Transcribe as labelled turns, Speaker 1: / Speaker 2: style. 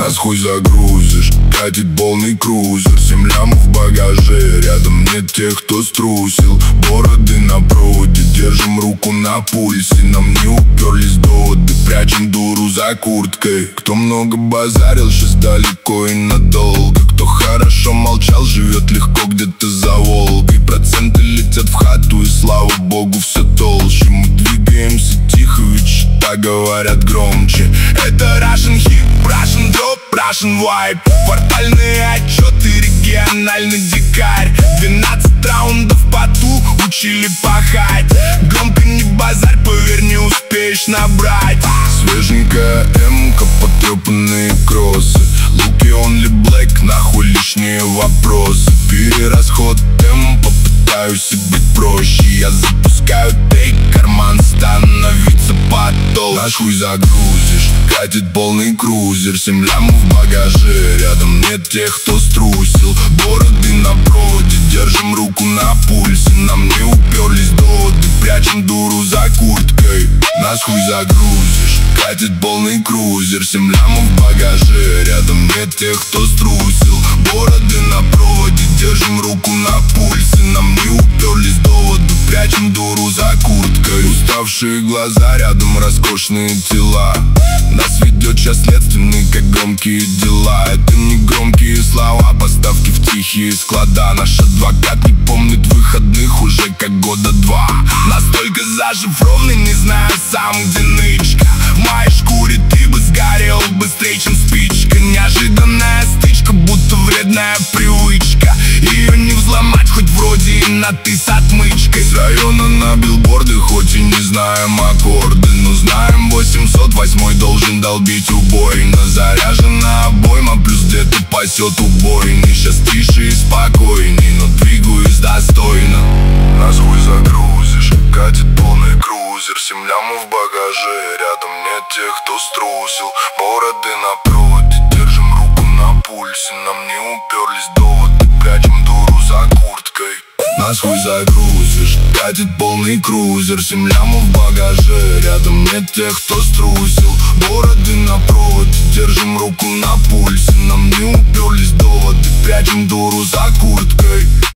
Speaker 1: Нас хуй загрузишь, катит полный крузер, 7 лямов в багаже, рядом нет тех, кто струсил. Бороды на проводе, держим руку на пульсе. Нам не уперлись доводы, прячем дуру за курткой. Кто много базарил, сейчас далеко и надолго. Кто хорошо молчал, живет легко где-то за Волгой. Проценты летят в хату, и слава богу все толще. Мы двигаемся тихо, ведь что-то говорят громче. Это Russian hip, Russian drop, Russian vibe. Квартальные отчеты, региональный дикарь. 12 раундов в поту, учили пахать. Громко не базарь, поверь, не успеешь набрать. Свеженькая М-ка, потрепанные кроссы. Луки only black, нахуй лишние вопросы. Перерасход темпа, пытаюсь быть проще. Я запускаю тейк, карман становится потолще. Наш хуй загрузишь, катит полный крузер, 7 лямов в багаже, рядом нет тех, кто струсил. Бороды на проводе, держим руку на пульсе. Нам не уперлись доводы, прячем дуру за курткой. Нас хуй загрузишь, катит полный крузер, 7 лямов в багаже, рядом нет тех, кто струсил. Бороды на проводе, держим руку на пульсе. Нам не уперлись доводы, прячем дуру за курткой. Уставшие глаза, рядом роскошные тела. Нас ведет час следственный, как громкие дела. Это не громкие слова, поставки в тихие склада. Наш адвокат не помнит выходных уже как года два. Настолько зашифрованный, не знаю сам, где нычка. В моей шкуре ты бы сгорел быстрее, чем спичка. Неожиданная стычка, будто вредная привычка. Ее не взломать, хоть вроде и на ты с отмычкой. С района на билборды, хоть и не знаем аккорды, но знаем 808 должен долбить убойно. Заряжена обойма, плюс где-то пасет убойный. Сейчас тише и спокойней, но двигаюсь достойно. Нас хуй загрузишь, катит полный крузер, 7 лямов в багаже, рядом нет тех, кто струсил. Бороды на проводе, держим руку на пульсе. Нам не уперлись доводы, прячем дуру за курткой. Нас хуй загрузишь, катит полный крузер, 7 лямов в багаже, рядом нет тех, кто струсил. Бороды на проводе, держим руку на пульсе. Нам не уперлись доводы, прячем дуру за курткой.